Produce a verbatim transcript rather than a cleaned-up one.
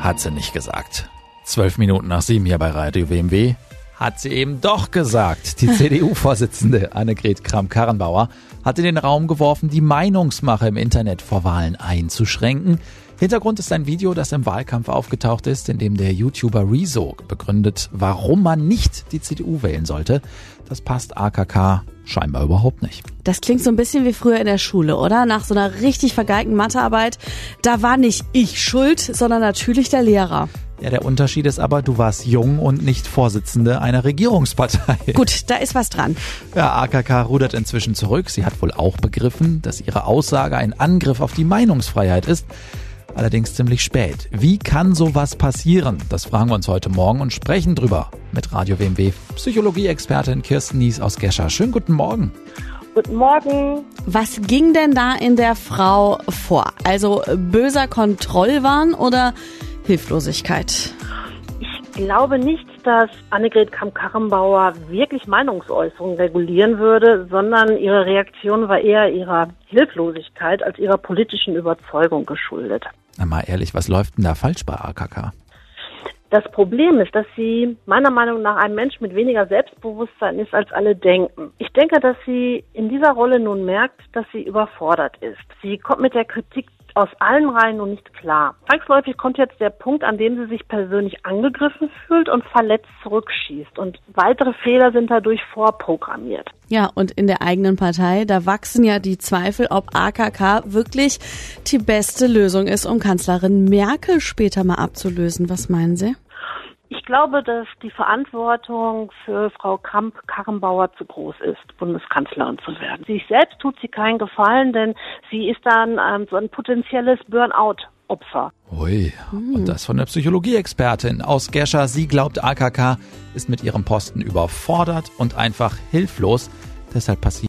hat sie nicht gesagt. Zwölf Minuten nach sieben hier bei Radio W M W hat sie eben doch gesagt. Die C D U-Vorsitzende Annegret Kramp-Karrenbauer hat in den Raum geworfen, die Meinungsmache im Internet vor Wahlen einzuschränken. Hintergrund ist ein Video, das im Wahlkampf aufgetaucht ist, in dem der YouTuber Rezo begründet, warum man nicht die C D U wählen sollte. Das passt A K K scheinbar überhaupt nicht. Das klingt so ein bisschen wie früher in der Schule, oder? Nach so einer richtig vergeigten Mathearbeit, da war nicht ich schuld, sondern natürlich der Lehrer. Ja, der Unterschied ist aber, du warst jung und nicht Vorsitzende einer Regierungspartei. Gut, da ist was dran. Ja, A K K rudert inzwischen zurück. Sie hat wohl auch begriffen, dass ihre Aussage ein Angriff auf die Meinungsfreiheit ist. Allerdings ziemlich spät. Wie kann sowas passieren? Das fragen wir uns heute Morgen und sprechen drüber mit Radio W M W Psychologie-Expertin Kirsten Nies aus Gescher. Schönen guten Morgen. Guten Morgen. Was ging denn da in der Frau vor? Also böser Kontrollwahn oder Hilflosigkeit? Ich glaube nicht, dass Annegret Kramp-Karrenbauer wirklich Meinungsäußerungen regulieren würde, sondern ihre Reaktion war eher ihrer Hilflosigkeit als ihrer politischen Überzeugung geschuldet. Na mal ehrlich, was läuft denn da falsch bei A K K? Das Problem ist, dass sie meiner Meinung nach ein Mensch mit weniger Selbstbewusstsein ist, als alle denken. Ich denke, dass sie in dieser Rolle nun merkt, dass sie überfordert ist. Sie kommt mit der Kritik aus allen Reihen nun nicht klar. Zwangsläufig kommt jetzt der Punkt, an dem sie sich persönlich angegriffen fühlt und verletzt zurückschießt. Und weitere Fehler sind dadurch vorprogrammiert. Ja, und in der eigenen Partei, da wachsen ja die Zweifel, ob A K K wirklich die beste Lösung ist, um Kanzlerin Merkel später mal abzulösen. Was meinen Sie? Ich glaube, dass die Verantwortung für Frau Kramp-Karrenbauer zu groß ist, Bundeskanzlerin zu werden. Sich selbst tut sie keinen Gefallen, denn sie ist dann ähm, so ein potenzielles Burnout-Opfer. Ui, und das von der Psychologie-Expertin aus Gescher. Sie glaubt, A K K ist mit ihrem Posten überfordert und einfach hilflos. Deshalb passiert